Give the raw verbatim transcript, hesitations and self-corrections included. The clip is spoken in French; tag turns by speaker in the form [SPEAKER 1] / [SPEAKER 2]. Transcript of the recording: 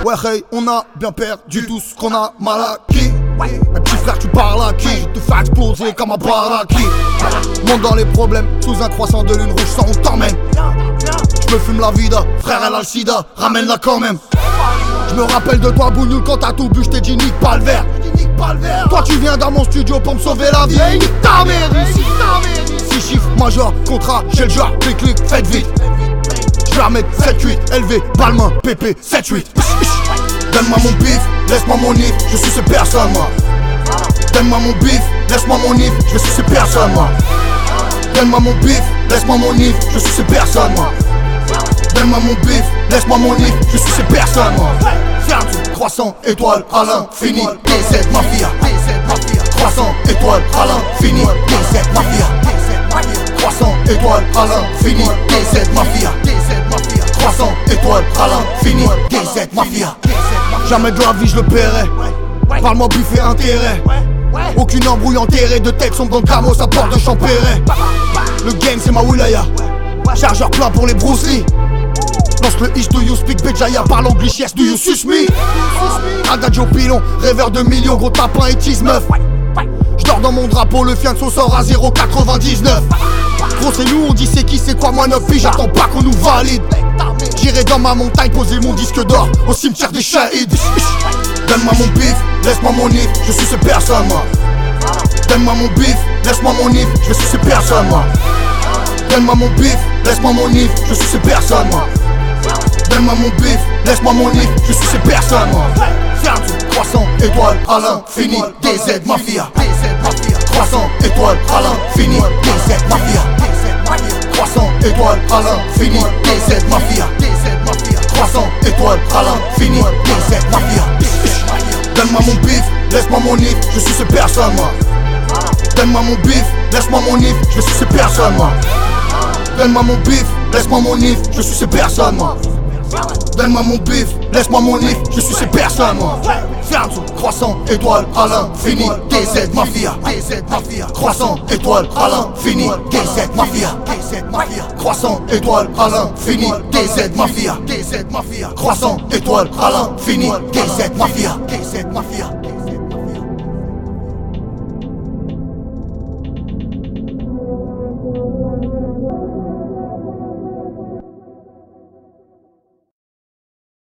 [SPEAKER 1] Ouais, hey, on a bien perdu tout ce qu'on a mal acquis. Un petit frère, tu parles à qui? Je te fais exploser comme un baraki. Monte dans les problèmes, sous un croissant de lune rouge, sans on t'emmène. Je me fume la vida, frère, elle a le sida, ramène-la quand même. Je me rappelle de toi, Bougnoul, quand t'as tout bu, je t'ai dit nique pas le verre. Toi, tu viens dans mon studio pour me sauver la vie. Hey, nique ta mère ici. Six chiffres, major, contrat, j'ai le genre, clic clic, faites vite. Je vais mettre sept huit, élevé, balmain, pépé, sept huit. Donne-moi mon bif, laisse-moi mon if, je suis ces personnes moi. Donne-moi mon bif, laisse-moi mon if, je suis ces personnes moi. Donne-moi mon bif, laisse-moi mon if, je suis ces personnes moi. Donne-moi mon bif, laisse-moi mon if, je suis ces personnes moi. Croissant, étoile, à l'infini, D Z Mafia. Croissant, étoile, à l'infini, D Z Mafia. Croissant, étoile, à l'infini, D Z Mafia. Croissant, étoile, à l'infini, D Z Mafia. Jamais de la vie je le paierai. Parle-moi buffet intérêt. Aucune embrouille enterrée de texte sont dans le camo, ça porte de Champéret. Le game c'est ma wilaya. Chargeur plein pour les Bruce Lee. Lance le ish, do you speak Béjaïa, parle anglais, yes, do you sus me? Adagio pilon, rêveur de millions, gros tapin et tease meuf. J'dors dans mon drapeau, le fianso sort à zéro virgule quatre-vingt-dix-neuf. Gros c'est nous, on dit c'est qui, c'est quoi, moi neuf filles, j'attends pas qu'on nous valide. J'irai dans ma montagne, poser mon disque d'or au cimetière des shahids. Donne-moi mon bif, laisse-moi mon if, je suis ces personnes moi. Donne-moi mon bif, laisse-moi mon if, je suis ces personnes moi. Donne-moi mon bif, laisse-moi mon if, je suis ces personnes moi. Donne-moi mon bif, laisse-moi mon if, je suis ces personnes moi. Croissant, étoile, à l'infini, D Z Mafia. Croissant, étoile, à l'infini, D Z Mafia. Croissant, étoile, à l'infini, D Z Mafia. Croissant, étoile, à l'infini, D Z Mafia. Donne-moi mon bif, laisse-moi mon if, je suis ces personnes moi. Donne-moi mon bif, laisse-moi mon if, je suis ces personnes moi. Donne-moi mon bif, laisse-moi mon if, je suis ces personnes moi. Donne-moi mon bif, laisse-moi mon if, je suis ces personnes moi. Croissant, étoile, à l'infini, D Z Mafia. Croissant, étoile, à l'infini, D Z Mafia. Croissant, étoile, à l'infini, D Z Mafia. Croissant, étoile, à l'infini, D Z Mafia.